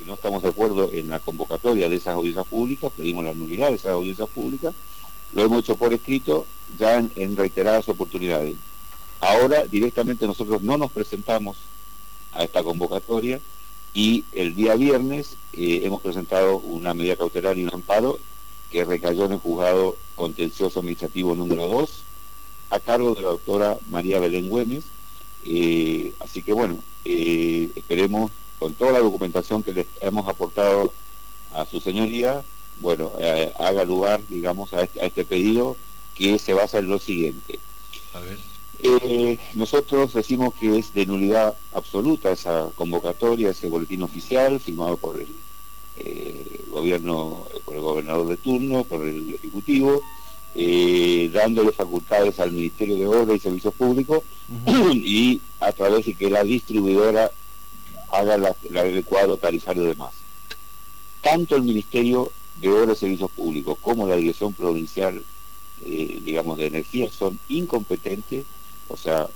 no estamos de acuerdo en la convocatoria de esas audiencias públicas, pedimos la nulidad de esas audiencias públicas, lo hemos hecho por escrito ya en reiteradas oportunidades. Ahora directamente nosotros no nos presentamos a esta convocatoria y el día viernes hemos presentado una medida cautelar y un amparo que recayó en el juzgado contencioso administrativo número 2 a cargo de la doctora María Belén Güemes. Así que bueno, esperemos con toda la documentación que les hemos aportado a su señoría, bueno, haga lugar, digamos, a este pedido, que se basa en lo siguiente. A ver. Nosotros decimos que es de nulidad absoluta esa convocatoria, ese boletín oficial firmado por el gobierno, por el gobernador de turno, por el ejecutivo, dándole facultades al Ministerio de Obras y Servicios Públicos y a través de que la distribuidora haga el cuadro tarifario de más. Tanto el Ministerio de Obras y Servicios Públicos como la Dirección Provincial, digamos, de Energía son incompetentes, o sea,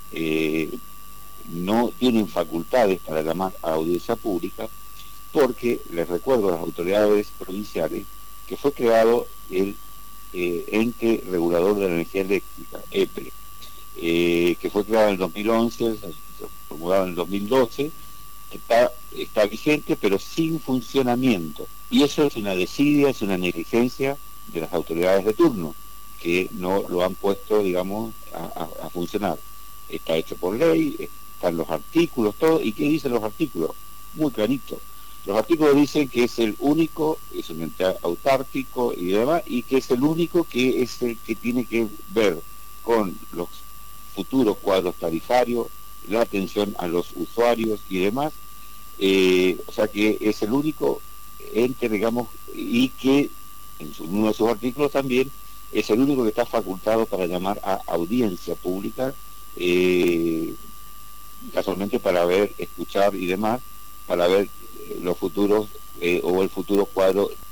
no tienen facultades para llamar a audiencia pública, porque les recuerdo a las autoridades provinciales que fue creado el ente regulador de la energía eléctrica, EPRE, que fue creado en el 2011, se formulado en el 2012, está vigente pero sin funcionamiento, y eso es una desidia, es una negligencia de las autoridades de turno, que no lo han puesto, digamos, a funcionar. Está hecho por ley, están los artículos, todo. ¿Y qué dicen los artículos? Muy clarito. Los artículos dicen que es el único, es un ente autárquico y demás, y que es el único que es el que tiene que ver con los futuros cuadros tarifarios, la atención a los usuarios y demás. O sea que es el único ente, digamos, y que en uno de sus artículos también es el único que está facultado para llamar a audiencia pública, casualmente para ver, escuchar y demás, para ver los futuros o el futuro cuadro